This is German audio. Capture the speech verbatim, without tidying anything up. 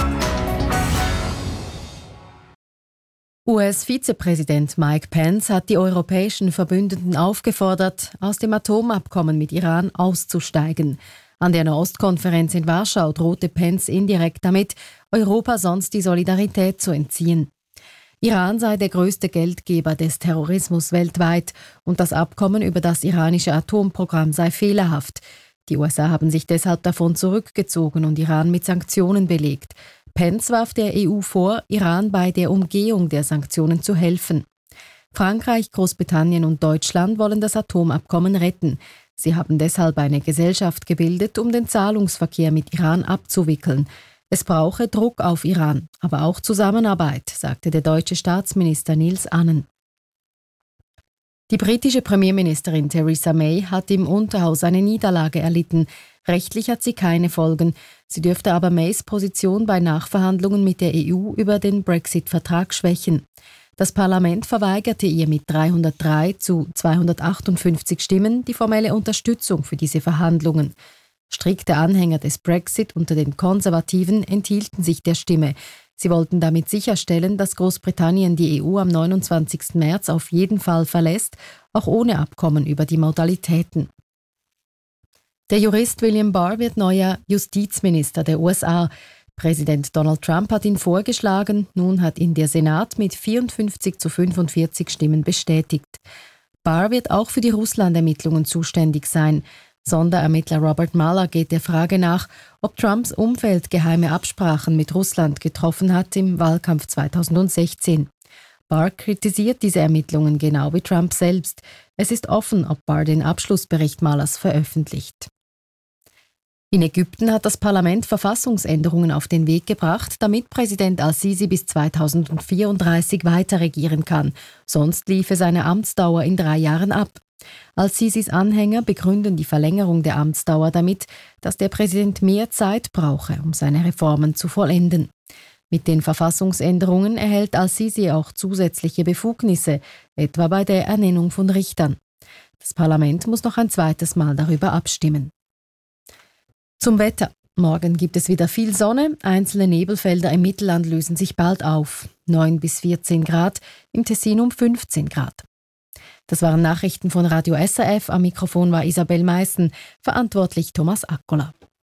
U S-Vizepräsident Mike Pence hat die europäischen Verbündeten aufgefordert, aus dem Atomabkommen mit Iran auszusteigen. An der Nahostkonferenz in Warschau drohte Pence indirekt damit, Europa sonst die Solidarität zu entziehen. Iran sei der größte Geldgeber des Terrorismus weltweit und das Abkommen über das iranische Atomprogramm sei fehlerhaft. Die U S A haben sich deshalb davon zurückgezogen und Iran mit Sanktionen belegt. Pence warf der E U vor, Iran bei der Umgehung der Sanktionen zu helfen. Frankreich, Großbritannien und Deutschland wollen das Atomabkommen retten. Sie haben deshalb eine Gesellschaft gebildet, um den Zahlungsverkehr mit Iran abzuwickeln. Es brauche Druck auf Iran, aber auch Zusammenarbeit, sagte der deutsche Staatsminister Nils Annen. Die britische Premierministerin Theresa May hat im Unterhaus eine Niederlage erlitten. Rechtlich hat sie keine Folgen. Sie dürfte aber Mays Position bei Nachverhandlungen mit der E U über den Brexit-Vertrag schwächen. Das Parlament verweigerte ihr mit dreihundertdrei zu zweihundertachtundfünfzig Stimmen die formelle Unterstützung für diese Verhandlungen. Strikte Anhänger des Brexit unter den Konservativen enthielten sich der Stimme. Sie wollten damit sicherstellen, dass Großbritannien die E U am neunundzwanzigsten März auf jeden Fall verlässt, auch ohne Abkommen über die Modalitäten. Der Jurist William Barr wird neuer Justizminister der U S A. Präsident Donald Trump hat ihn vorgeschlagen, nun hat ihn der Senat mit vierundfünfzig zu fünfundvierzig Stimmen bestätigt. Barr wird auch für die Russland-Ermittlungen zuständig sein. Sonderermittler Robert Mueller geht der Frage nach, ob Trumps Umfeld geheime Absprachen mit Russland getroffen hat im Wahlkampf zweitausendsechzehn. Barr kritisiert diese Ermittlungen genau wie Trump selbst. Es ist offen, ob Barr den Abschlussbericht Muellers veröffentlicht. In Ägypten hat das Parlament Verfassungsänderungen auf den Weg gebracht, damit Präsident al-Sisi bis zweitausendvierunddreißig weiter regieren kann. Sonst liefe seine Amtsdauer in drei Jahren ab. Al-Sisis Anhänger begründen die Verlängerung der Amtsdauer damit, dass der Präsident mehr Zeit brauche, um seine Reformen zu vollenden. Mit den Verfassungsänderungen erhält al-Sisi auch zusätzliche Befugnisse, etwa bei der Ernennung von Richtern. Das Parlament muss noch ein zweites Mal darüber abstimmen. Zum Wetter. Morgen gibt es wieder viel Sonne, einzelne Nebelfelder im Mittelland lösen sich bald auf. neun bis vierzehn Grad, im Tessin um fünfzehn Grad. Das waren Nachrichten von Radio S R F, am Mikrofon war Isabel Meissen, verantwortlich Thomas Accola.